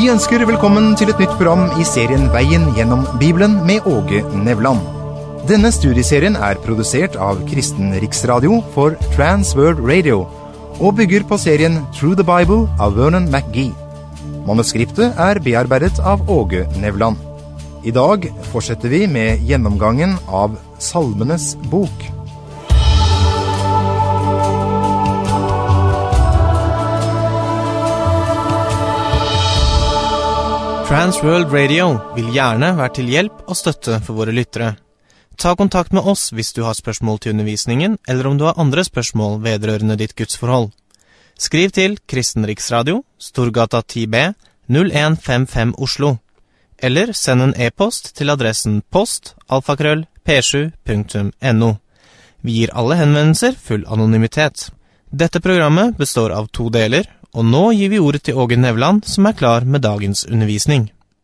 ønsker velkommen til et nytt program i serien Veien gjennom Bibelen med Åge Nevland. Denne studieserien er produsert av Kristen Riksradio for Trans World Radio og bygger på serien Through the Bible av Vernon McGee. Manuskriptet er bearbeidet av Åge Nevland. I dag fortsetter vi med gjennomgangen av Salmenes bok. Trans World Radio vil gjerne være til hjelp og støtte for våre lyttere. Ta kontakt med oss hvis du har spørsmål til undervisningen, eller om du har andre spørsmål vedrørende ditt gudsforhold. Skriv til Kristen Riksradio, Storgata 10B, 0155 Oslo, eller send en e-post til adressen post@p7.no. Vi gir alle henvendelser full anonymitet. Dette programmet består av 2 deler, og nå gir vi ordet til Åge Nevland, som er klar med dagens undervisning.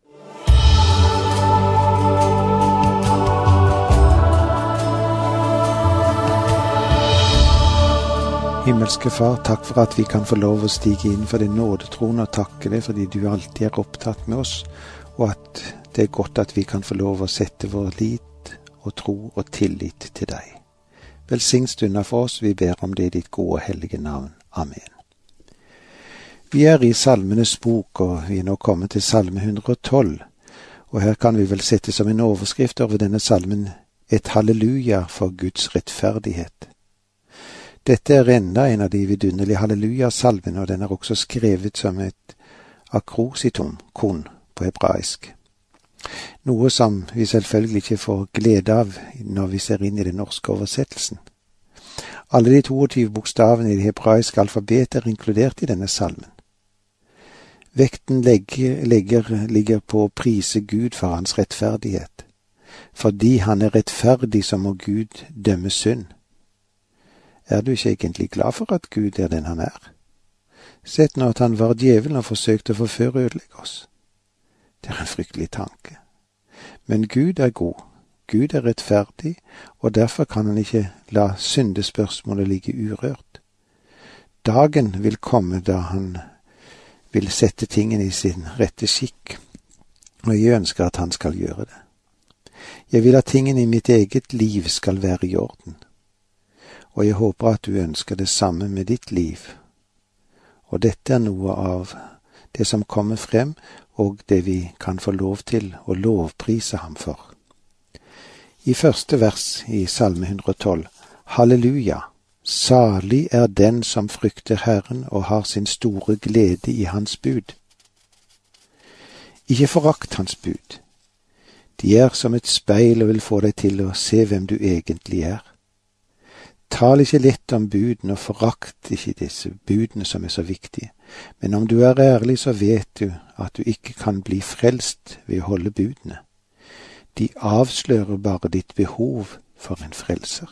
Himmelske Far, takk for at vi kan få lov å stige inn for din nådetrone og takke deg fordi du alltid er opptatt med oss, og at det er godt at vi kan få lov å sette vår lit og tro og tillit til deg. Velsign stunder for oss, vi ber om det i ditt gode hellige navn. Amen. Vi er i Salmenes bok, og vi er nå kommet til Salme 112, og her kan vi vel sette som en overskrift over denne salmen et halleluja for Guds rettferdighet. Dette er enda en av de vidunderlige halleluja-salmene, og den er også skrevet som et akrositon, kon på hebraisk. Noe som vi selvfølgelig ikke får glede av når vi ser inn i den norske oversettelsen. Alle de 22 bokstavene i det hebraiske alfabet er inkludert i denne salmen. Vekten ligger på å prise Gud for hans rettferdighet. Fordi han er rettferdig, så må Gud dømme synd. Er du ikke egentlig glad for at Gud er den han er? Sett nå at han var djevelen og forsøkte å forføre og ødelegge oss. Det er en fryktelig tanke. Men Gud er god. Gud er rettferdig, og derfor kan han ikke la syndespørsmålet ligge urørt. Dagen vil komme da han vil sette tingene i sin rette skikk, og jeg ønsker at han skal gjøre det. Jeg vil at tingene i mitt eget liv skal være i orden, og jeg håper at du ønsker det samme med ditt liv. Og dette er noe av det som kommer frem, og det vi kan få lov til å lovprise ham for. I første vers i Salme 112, Halleluja, salig er den som frykter Herren og har sin store glede i hans bud. Ikke forakt hans bud. De er som et speil og vil få deg til å se hvem du egentlig er. Tal ikke lett om budene og forakt ikke disse budene som er så viktige, men om du er ærlig så vet du at du ikke kan bli frelst ved å holde budene. De avslører bare ditt behov for en frelser.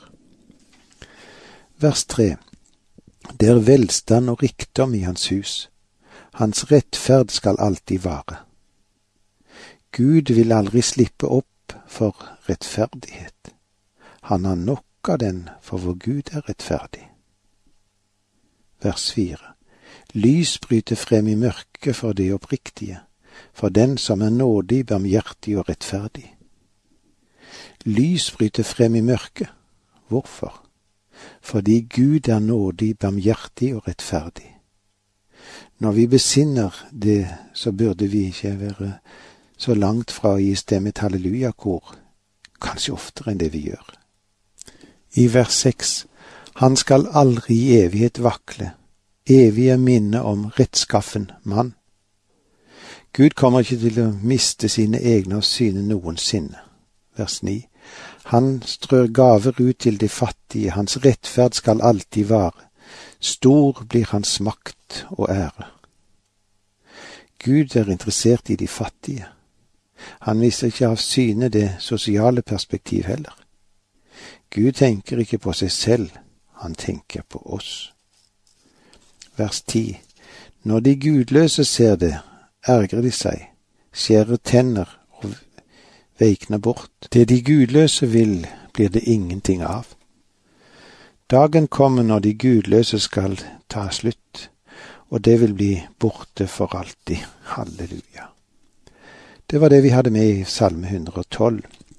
Vers 3. Det er velstand og rikdom i hans hus. Hans rettferd skal alltid vare. Gud vil aldri slippe opp for rettferdighet. Han har nok av den, for vår Gud er rettferdig. Vers 4. Lys bryter frem i mørket for det oppriktige, for den som er nådig, barmhjertig og rettferdig. Lys bryter frem i mørket. Hvorfor? Fordi Gud er nådig, barmhjertig og rettferdig. Når vi besinner det, så burde vi ikke være så langt fra å gi stemme et halleluja-kor, kanskje oftere enn det vi gjør. I vers 6, han skal aldri i evighet vakle, evige minne om rettskaffen mann. Gud kommer ikke til å miste sine egne og syne noensinne. Vers 9, han strør gaver ut til de fattige, hans rettferd skal alltid vare, stor blir hans makt og ære. Gud er interessert i de fattige. Han viser ikke av syne det sosiale perspektiv heller. Gud tenker ikke på seg selv, han tenker på oss. Vers 10. Når de gudløse ser det, ergrer de seg, skjærer tenner og veikner bort. Det de gudløse vil, blir det ingenting av. Dagen kommer når de gudløse skal ta slutt, og det vil bli borte for alltid. Halleluja. Det var det vi hadde med i Salme 112.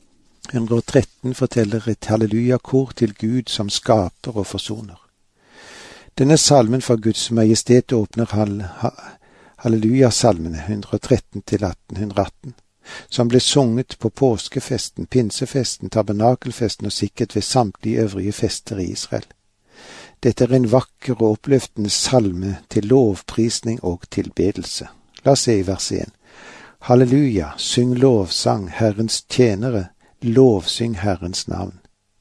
113 forteller et halleluja-kor til Gud som skaper og forsoner. Denne salmen for Guds majestet åpner halleluja-salmene 113-1818, som ble sunget på påskefesten, pinsefesten, tabernakelfesten og sikkert ved samtlige øvrige fester i Israel. Dette er en vakker og oppløftende salme til lovprisning og tilbedelse. La oss se i vers 1. Halleluja, syng lovsang, Herrens tjenere, lovsyng Herrens navn.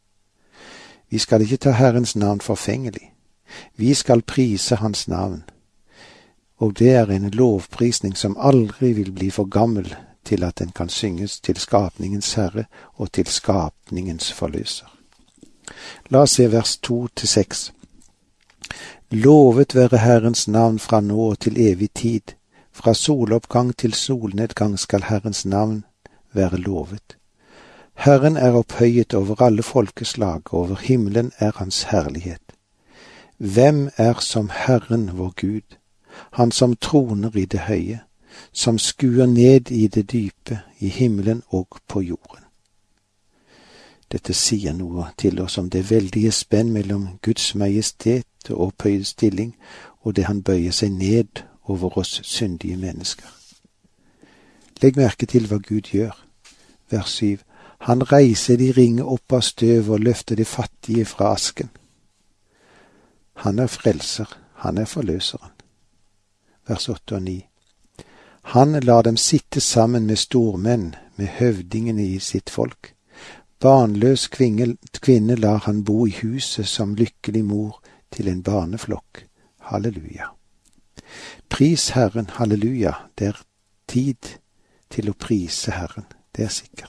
Vi skal ikke ta Herrens navn forfengelig. Vi skal prise hans navn. Og det er en lovprisning som aldri vil bli for gammel til at den kan synges til skapningens herre og til skapningens forløser. La oss se vers 2-6. Lovet være Herrens navn fra nå til evig tid. Fra soloppgang til solnedgang skal Herrens navn være lovet. Herren er opphøyet over alle folkeslag, over himmelen er hans herlighet. Hvem er som Herren vår Gud, han som troner i det høye, som skuer ned i det dype, i himmelen og på jorden. Dette sier noe til oss om det veldige spenn mellom Guds majestet og opphøyet stilling, og det han bøyer seg ned over oss syndige mennesker. Legg merke til hva Gud gjør. Vers 7. Han reiser de ringe opp av støv og løfter de fattige fra asken. Han er frelser, han er forløseren. Vers 8 og 9. Han lar dem sitte sammen med stormenn, med høvdingene i sitt folk. Barnløs kvinne lar han bo i huset som lykkelig mor til en barneflokk. Halleluja. Pris Herren, halleluja. Det er tid til å prise Herren, det er sikkert.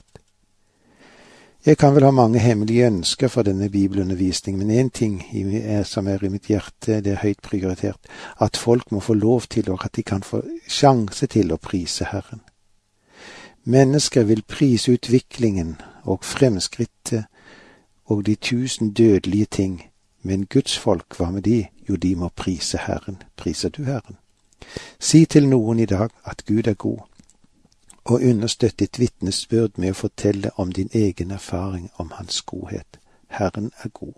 Jeg kan vel ha mange hemmelige ønsker for denne bibelundervisning, men en ting som er i mitt hjerte, det er høyt prioritert, at folk må få lov til, og at de kan få sjanse til å prise Herren. Mennesker vil prise utviklingen og fremskrittet og de 1000 dødelige ting, men Guds folk, hva med de? Jo, de må prise Herren. Priser du Herren? Si til noen i dag at Gud er god, og understøtt ditt vitnesbyrd med å fortelle om din egen erfaring om hans godhet. Herren er god.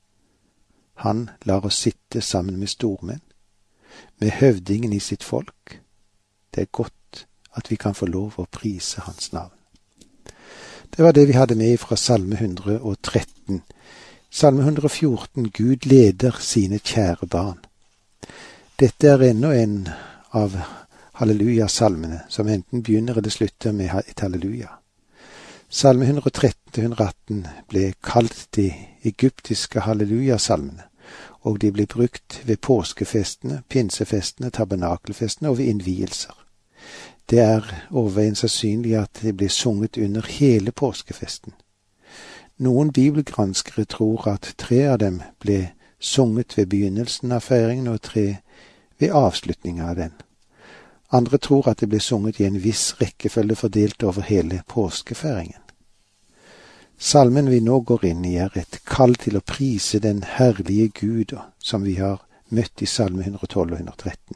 Han lar oss sitte sammen med stormenn, med høvdingen i sitt folk. Det er godt at vi kan få lov å prise hans navn. Det var det vi hadde med fra Salme 113. Salme 114, Gud leder sine kjære barn. Dette er enda en av halleluja-salmene, som enten begynner eller slutter med et halleluja. Salme 113-118 ble kalt de egyptiske halleluja-salmene, og de ble brukt ved påskefestene, pinsefestene, tabernakelfestene og ved innvielser. Det er overveiende sannsynlig at de ble sunget under hele påskefesten. Noen bibelgranskere tror at 3 av dem ble sunget ved begynnelsen av feiringen og 3 ved avslutningen av den. Andre tror at det ble sunget i en viss rekkefølge fordelt over hele påskefeiringen. Salmen vi nå går inn i er et kall til å prise den herlige Gud som vi har møtt i Salme 112 og 113.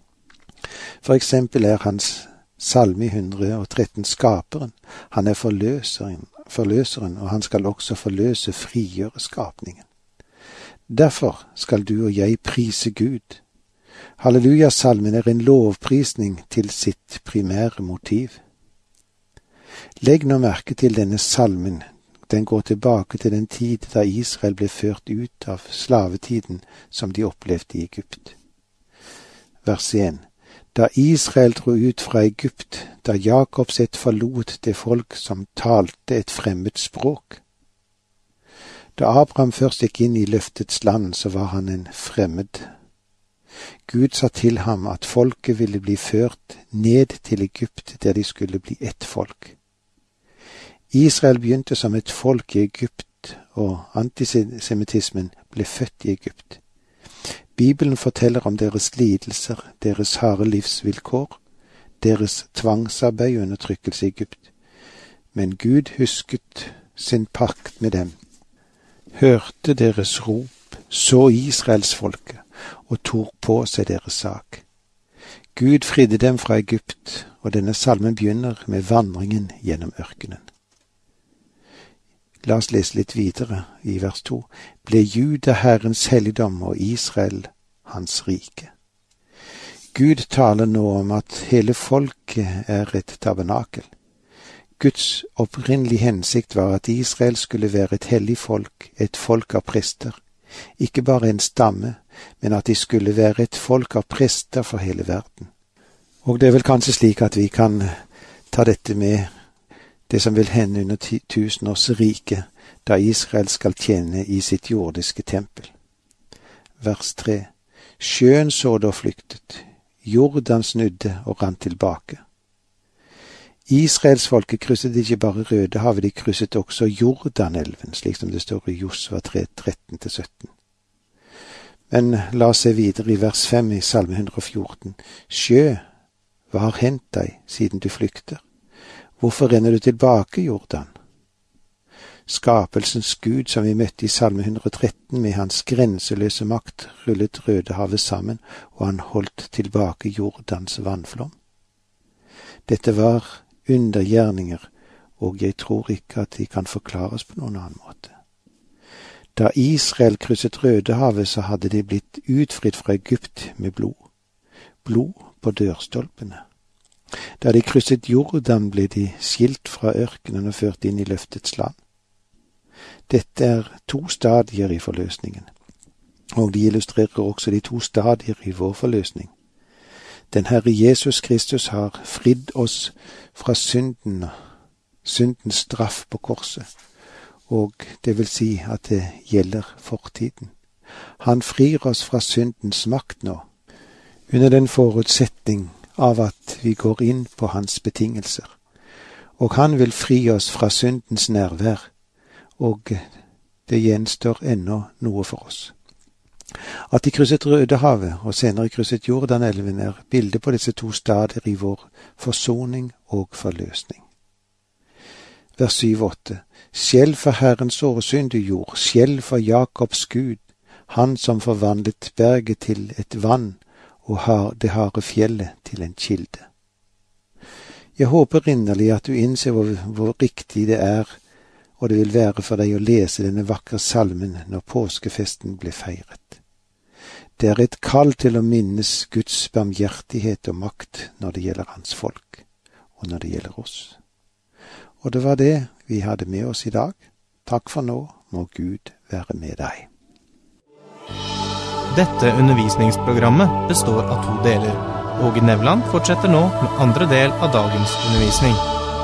For eksempel er hans salme i 113 skaperen. Han er forløseren, og han skal også forløse, frigjøre skapningen. Derfor skal du og jeg prise Gud. Halleluja-salmen er en lovprisning til sitt primære motiv. Legg nå merke til denne salmen. Den går tilbake til den tid da Israel ble ført ut av slavetiden som de opplevde i Egypt. Vers 1. Da Israel dro ut fra Egypt, da Jakobs ett forlot det folk som talte et fremmed språk. Da Abraham først gikk inn i løftets land, så var han en fremmed. Gud sa til ham at folket ville bli ført ned til Egypt, der de skulle bli ett folk. Israel begynte som et folk i Egypt, og antisemittismen ble født i Egypt. Bibelen forteller om deres lidelser, deres harde livsvilkår, deres tvangsarbeid og undertrykkelse i Egypt. Men Gud husket sin pakt med dem, hørte deres rop, så Israelsfolket, og tok på seg deres sak. Gud fridde dem fra Egypt, og denne salmen begynner med vandringen gjennom ørkenen. La oss lese litt videre i vers 2. Ble Juda Herrens helligdom og Israel hans rike. Gud taler nå om at hele folket er et tabernakel. Guds opprinnelige hensikt var at Israel skulle være et hellig folk, et folk av prester. Ikke bare en stamme, men at de skulle være et folk av prester for hele verden. Og det er vel kanskje slik at vi kan ta dette med det som vil hende under 1000 års rike, da Israel skal tjene i sitt jordiske tempel. Vers 3. Sjøen så da flyktet, Jordan snudde og rant tilbake. Israels folke krysset ikke bare Rødehavet, de krysset også Jordanelven, slik som det står i Josva 3, 13-17. Men la oss se videre i vers 5 i Salme 114. Sjø, hva har hendt deg siden du flykter? Hvorfor renner du tilbake, Jordan? Skapelsens Gud, som vi møtte i Salme 113 med hans grenseløse makt, rullet Rødehavet sammen, og han holdt tilbake Jordans vannflom. Dette var undergjerninger, og jeg tror ikke at de kan forklares på noen annen måte. Da Israel krysset Rødehavet, så hadde de blitt utfridd fra Egypt med blod. Blod på dørstolpene. Da de krysset Jordan, ble de skilt fra ørkenen og ført inn i løftets land. Dette er 2 stadier i forløsningen, og de illustrerer også de 2 stadier i vår forløsning. Den Herre Jesus Kristus har fridd oss fra syndens straff på korset, og det vil si at det gjelder fortiden. Han frir oss fra syndens makt nå, under den forutsetning av at vi går inn på hans betingelser. Og han vil fri oss fra syndens nærvær, og det gjenstår ennå noe for oss. At de krysset Rødehavet og senere krysset Jordanelven er bildet på disse 2 stadier i vår forsoning og forløsning. Vers 7-8. Skjelv for Herrens åsyn du jord, skjelv for Jakobs Gud, han som forvandlet berget til et vann og har det harde fjellet til en kilde. Jeg håper inderlig at du innser hvor riktig det er, og det vil være for deg å lese denne vakre salmen når påskefesten ble feiret. Det er et kall til å minnes Guds barmhjertighet og makt når det gjelder hans folk, og når det gjelder oss. Og det var det vi hadde med oss i dag. Takk for nå, må Gud være med deg. Dette undervisningsprogrammet består av 2 deler. Åge Nevland fortsetter nå med andre del av dagens undervisning.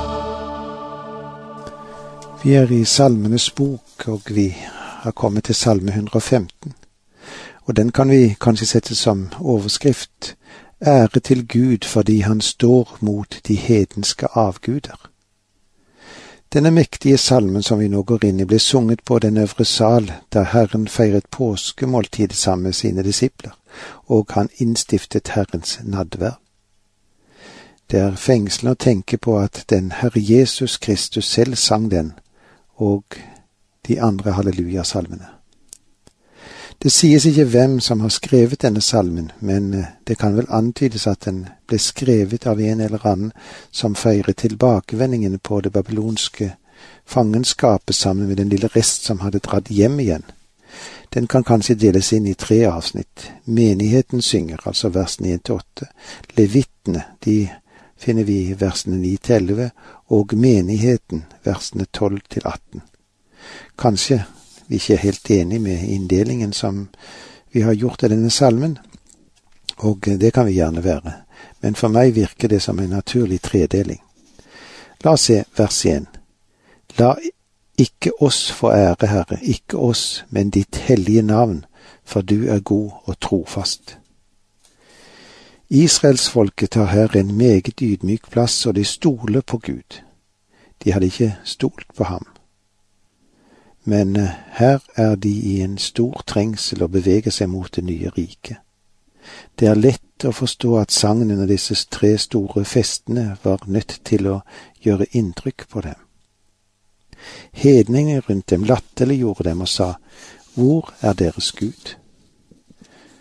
Vi er i Salmenes bok, og vi har kommet til Salme 115. Og den kan vi kanskje sette som overskrift: Ære til Gud fordi han står mot de hedenske avguder. Denne mektige salmen som vi nå går inn i, ble sunget på den øvre sal da Herren feiret påskemåltid sammen med sine disipler, og han innstiftet Herrens nadvær. Det er fengslende å tenke på at den Herre Jesus Kristus selv sang den, og de andre halleluja-salmene. Det sies ikke hvem som har skrevet denne salmen, men det kan vel antydes at den ble skrevet av en eller annen som feiret tilbakevendingen på det babylonske fangenskapet sammen med den lille rest som hadde dratt hjem igjen. Den kan kanskje deles inn i 3 avsnitt. Menigheten synger, altså versene 1-8. Levittene, de finner vi i versene 9-11, og menigheten, versene 12-18. Kanskje vi ikke er helt enige med inndelingen som vi har gjort av denne salmen, og det kan vi gjerne være, men for meg virker det som en naturlig tredeling. La oss se vers 1. La ikke oss få ære, Herre, ikke oss, men ditt hellige navn, for du er god og trofast. Israelsfolket tar her en meget ydmyk plass, og de stoler på Gud. De hadde ikke stolt på ham. Men her er de i en stor trengsel og beveger seg mot det nye riket. Det er lett å forstå at sangen under disse 3 store festene var nødt til å gjøre inntrykk på dem. Hedninger rundt dem latterliggjorde dem og sa, hvor er deres Gud?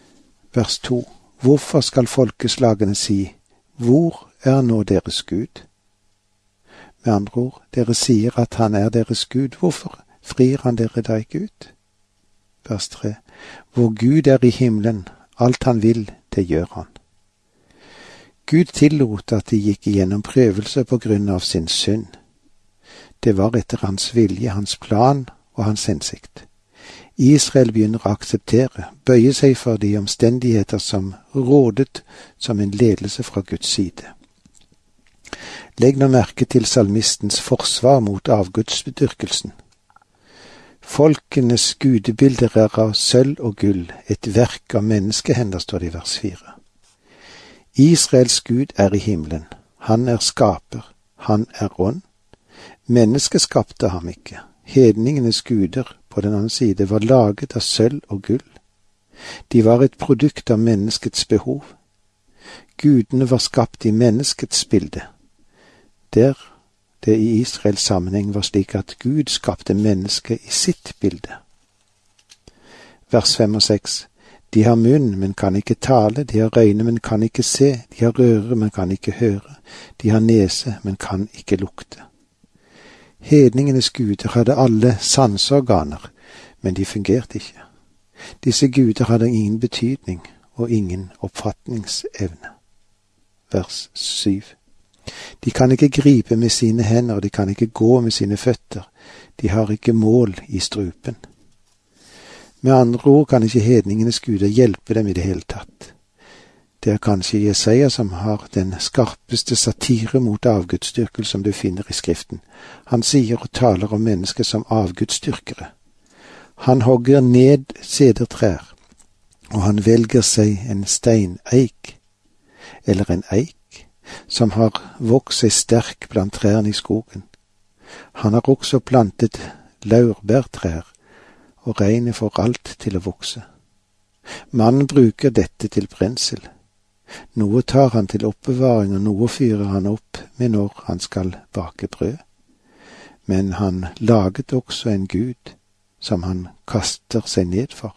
Vers 2. Hvorfor skal folkeslagene si, hvor er nå deres Gud? Med andre ord, dere sier at han er deres Gud, hvorfor frir han dere da ikke ut? Vers 3. Hvor Gud er i himmelen, alt han vil, det gjør han. Gud tillot at de gikk igjennom prøvelse på grunn av sin synd. Det var etter hans vilje, hans plan og hans hensikt. Israel begynner å akseptere, bøye seg for de omstendigheter som rådet som en ledelse fra Guds side. Legg nå merke til salmistens forsvar mot avgudsdyrkelsen. Folkenes gudebilder er av sølv og gull, et verk av menneskehender, står det i vers 4. Israels Gud er i himmelen, han er skaper, han er ånd. Mennesket skapte ham ikke. Hedningenes guder på den andre side var laget av sølv og gull. De var et produkt av menneskets behov. Gudene var skapt i menneskets bilde. Der det i Israels sammenheng var slik at Gud skapte mennesket i sitt bilde. Vers 5 og 6. De har munn, men kan ikke tale, de har øyne, men kan ikke se, de har øre, men kan ikke høre, de har nese, men kan ikke lukte. Hedningenes guder hadde alle sanseorganer, men de fungerte ikke. Disse guder hadde ingen betydning og ingen oppfatningsevne. Vers 7. De kan ikke gripe med sine hender, de kan ikke gå med sine føtter, de har ikke mål i strupen. Med andre ord kan ikke hedningenes guder hjelpe dem i det hele tatt. Det er kanskje Jesaja som har den skarpeste satire mot avgudsdyrkel som du finner i Skriften. Han sier og taler om mennesker som avgudsdyrkere. Han hogger ned sedertrær, og han velger seg en steineik, eller en eik, som har vokst seg sterk blant trærne i skogen. Han har også plantet laurbærtrær, og regnet får alt til å vokse. Mannen bruker dette til brensel. Noe tar han til oppbevaring, og noe fyrer han opp med når han skal bake brød. Men han laget også en gud, som han kaster seg ned for.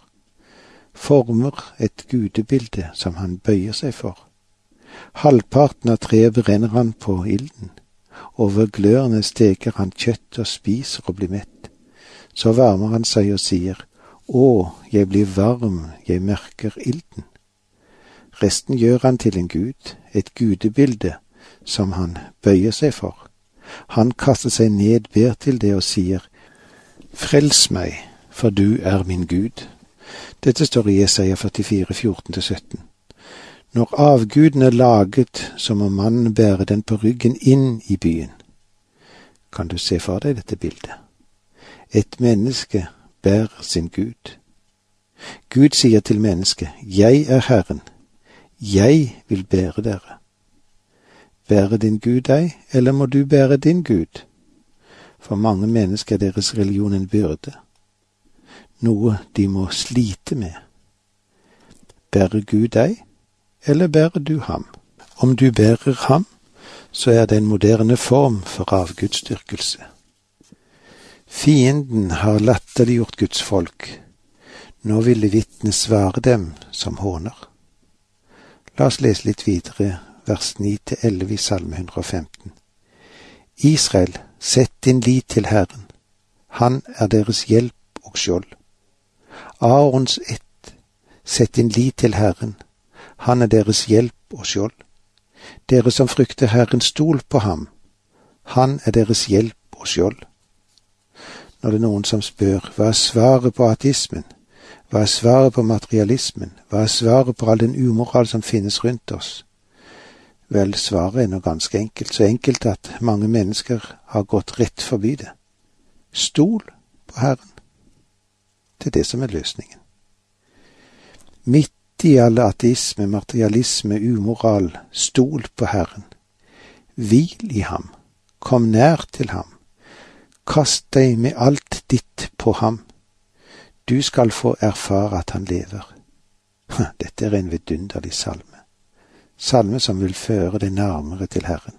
Former et gudebilde som han bøyer seg for. Halvparten av treet brenner han på ilden. Over glørne steker han kjøtt og spiser og blir mett. Så varmer han seg og sier, «Å, jeg blir varm, jeg merker ilden.» Resten gjør han til en gud, et gudebilde som han bøyer seg for. Han kaster seg ned, ber til det og sier, «Frels meg, for du er min Gud.» Dette står i Jesaja 44, 14-17. Når avguden er laget, så må mannen bære den på ryggen inn i byen. Kan du se for deg dette bildet? Et menneske bærer sin Gud. Gud sier til mennesket, «Jeg er Herren. Jeg vil bære dere.» Bærer din Gud deg, eller må du bære din Gud? For mange mennesker er deres religion en byrde. Noe de må slite med. Bærer Gud deg, eller bærer du ham? Om du bærer ham, så er det en moderne form for avgudsdyrkelse. Fienden har latterliggjort Guds folk. Nå ville vitnet svare dem som håner. La oss lese litt videre, vers 9-11 i Salme 115. Israel, sett din lit til Herren. Han er deres hjelp og skjold. Aarons ett, sett din lit til Herren. Han er deres hjelp og skjold. Dere som frykter Herren, stol på ham. Han er deres hjelp og skjold. Når det er noen som spør, hva er svaret på ateismen? Hva er svaret på materialismen? Hva er svaret på all den umoral som finnes rundt oss? Vel, svaret er nå ganske enkelt, så enkelt at mange mennesker har gått rett forbi det. Stol på Herren. Det er det som er løsningen. Midt i alle ateisme, materialisme, umoral, stol på Herren. Hvil i ham. Kom nær til ham. Kast deg med alt ditt på ham. Du skal få erfare at han lever. Dette er en vidunderlig salme. Salme som vil føre deg nærmere til Herren.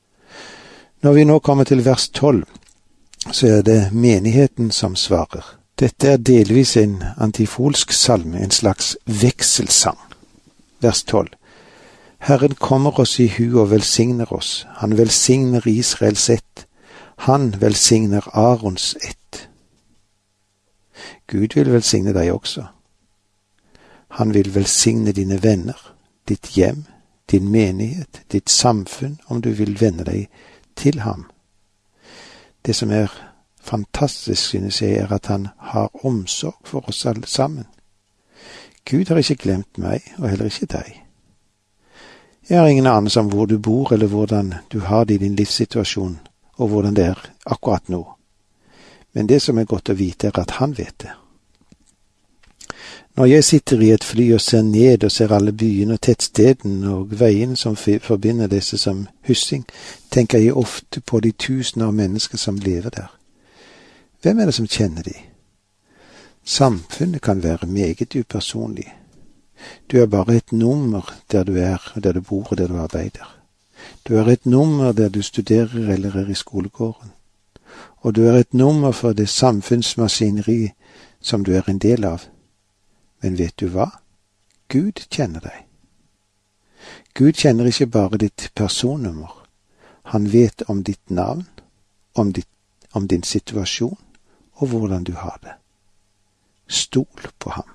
Når vi nå kommer til vers 12, så er det menigheten som svarer. Dette er delvis en antifolsk salme, en slags vekselsang. Vers 12. Herren kommer oss i hu og velsigner oss. Han velsigner Israels ett. Han velsigner Arons ett. Gud vil velsigne deg også. Han vil velsigne dine venner, ditt hjem, din menighet, ditt samfunn, om du vil vende deg til ham. Det som er fantastisk, synes jeg, er at han har omsorg for oss alle sammen. Gud har ikke glemt meg, og heller ikke deg. Jeg har ingen anelse om hvor du bor, eller hvordan du har det i din livssituasjon, og hvordan det er akkurat nå. Men det som er godt å vite, er at han vet det. Når jeg sitter i et fly og ser ned og ser alle byene og tettstedene og veien som forbinder disse som Hyssing, tenker jeg ofte på de tusener av mennesker som lever der. Hvem er det som kjenner de? Samfunnet kan være meget upersonlig. Du er bare et nummer der du er, der du bor og der du arbeider. Du er et nummer der du studerer eller er i skolegården. Og du er et nummer for det samfunnsmaskineri som du er en del av. Men vet du hva? Gud kjenner deg. Gud kjenner ikke bare ditt personnummer. Han vet om ditt navn, om din situasjon og hvordan du har det. Stol på ham.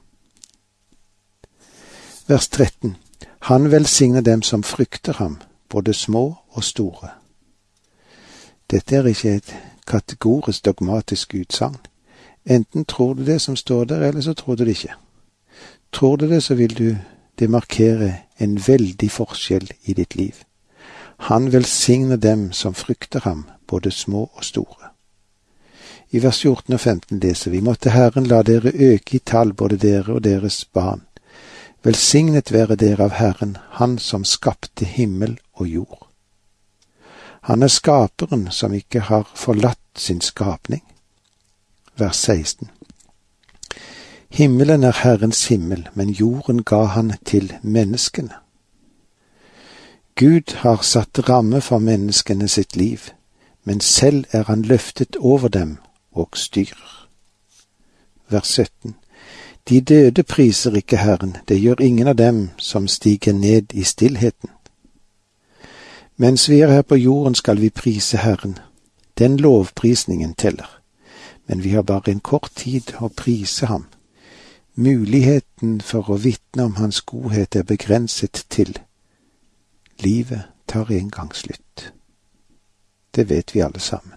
Vers 13. Han velsigner dem som frykter ham, både små og store. Dette er ikke et kategorisk dogmatisk utsagn. Enten tror du det som står der, eller så tror du det ikke. Tror du det, så vil det markere en veldig forskjell i ditt liv. Han velsigner dem som frykter ham, både små og store. I vers 14 og 15 leser vi: Måtte Herren la dere øke i tall, både dere og deres barn. Velsignet være dere av Herren, han som skapte himmel og jord. Han er skaperen som ikke har forlatt sin skapning. Vers 16. Himmelen er Herrens himmel, men jorden ga han til menneskene. Gud har satt ramme for menneskene sitt liv, men selv er han løftet over dem og styrer. Vers 17. De døde priser ikke Herren, det gjør ingen av dem som stiger ned i stillheten. Mens vi er her på jorden skal vi prise Herren. Den lovprisningen teller. Men vi har bare en kort tid å prise ham. Muligheten for å vitne om hans godhet er begrenset til livet tar en gang slutt. Det vet vi alle sammen.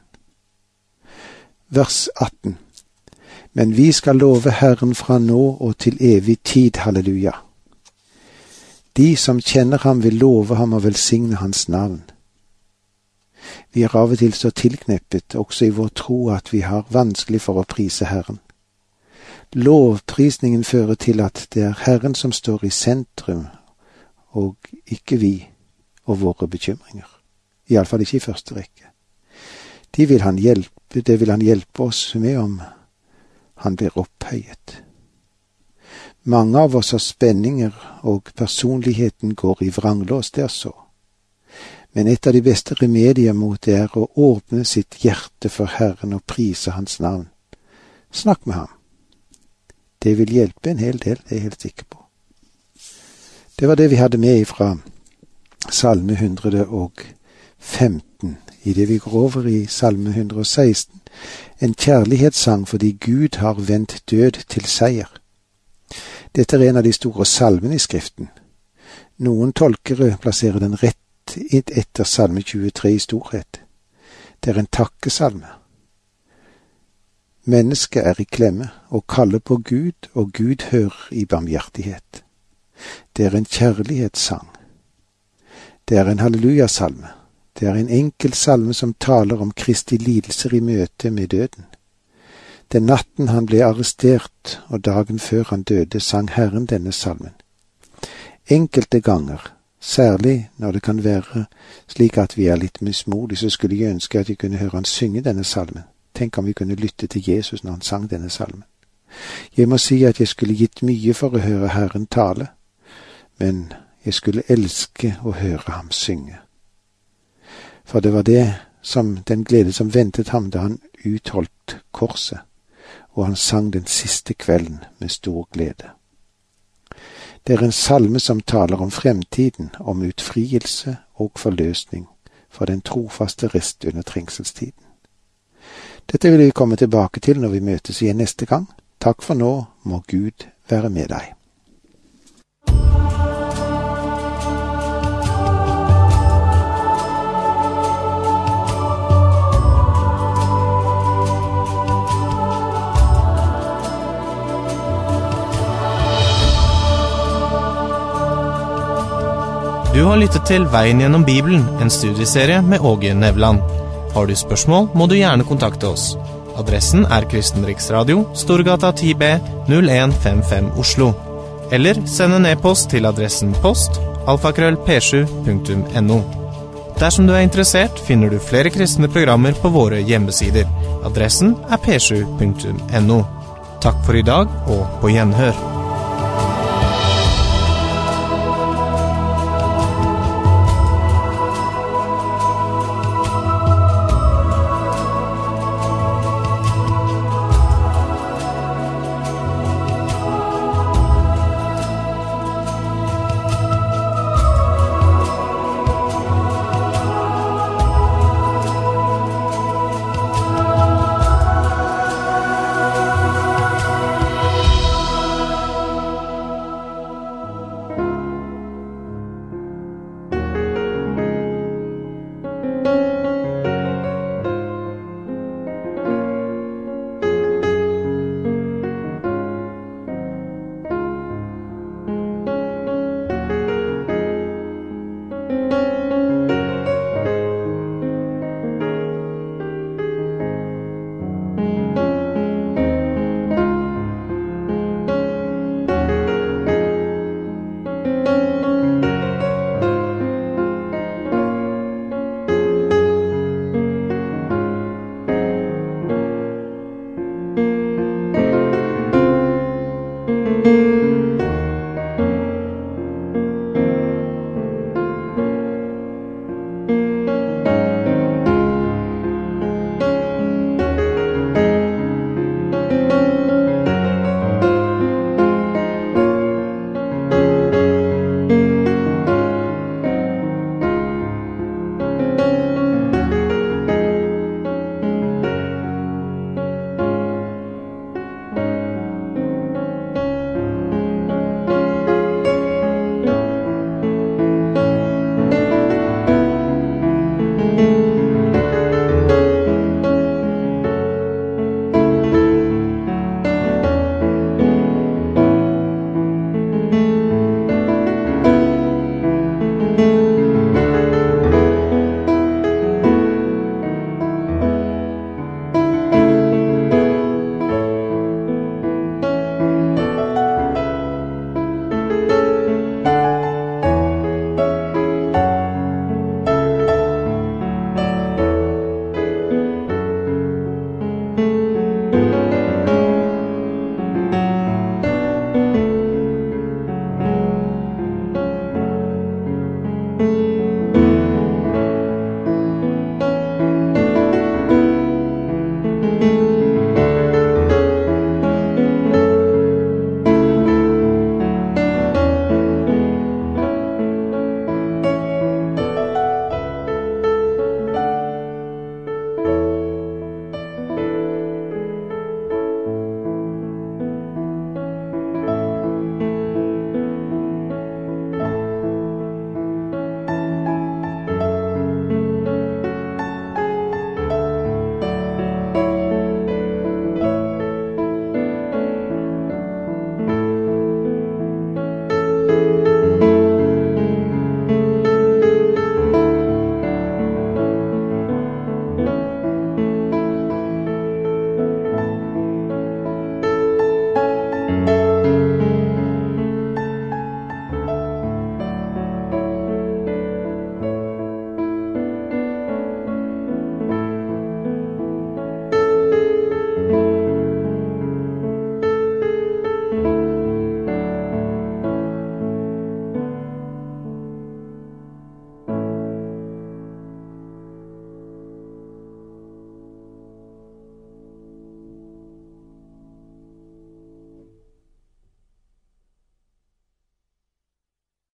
Vers 18. Men vi skal love Herren fra nå og til evig tid, halleluja. De som kjenner ham vil love ham og velsigne hans navn. Vi er av og til så tilkneppet, også i vår tro, at vi har vanskelig for å prise Herren. Lovprisningen fører til at det er Herren som står i sentrum, og ikke vi og våre bekymringer. I alle fall ikke i første rekke. Det vil han hjelpe oss med om han blir opphøyet. Mange av oss har spenninger, og personligheten går i vranglås, det er så. Men et av de beste remedier mot det er å åpne sitt hjerte for Herren og prise hans navn. Snakk med ham. Det vil hjelpe en hel del, det er jeg helt sikker på. Det var det vi hadde med fra Salme 115. I det vi går over i Salme 116, en kjærlighetssang fordi Gud har vendt død til seier. Dette er en av de store salmene i Skriften. Noen tolkere plasserer den rett etter Salme 23 i storhet. Det er en takkesalme. Mennesket er i klemme og kaller på Gud, og Gud hører i barmhjertighet. Det er en kjærlighetssang. Det er en hallelujasalme. Det er en enkel salme som taler om Kristi lidelser i møte med døden. Den natten han ble arrestert, og dagen før han døde, sang Herren denne salmen. Enkelte ganger, særlig når det kan være slik at vi er litt mismodige, så skulle jeg ønske at vi kunne høre han synge denne salmen. Tenk om vi kunne lytte til Jesus når han sang denne salmen. Jeg må si at jeg skulle gitt mye for å høre Herren tale, men jeg skulle elske å høre ham synge. For det var det som den glede som ventet ham da han utholdt korset. og han sang den siste kvelden med stor glede. Det en salme som taler om fremtiden, om utfrielse og forløsning for den trofaste rest under trengselstiden. Dette vil vi komme tilbake til når vi møtes igjen neste gang. Takk for nå, må Gud være med deg. Du har lyttet til Veien gjennom Bibelen, en studieserie med Åge Nevland. Har du spørsmål, må du gjerne kontakte oss. Adressen er Kristen Riksradio, Storgata 10B, 0155 Oslo. Eller send en e-post til adressen post@p7.no. Dersom du er interessert, finner du flere kristne programmer på våre hjemmesider. Adressen er p7.no. Takk for i dag, og på gjenhør.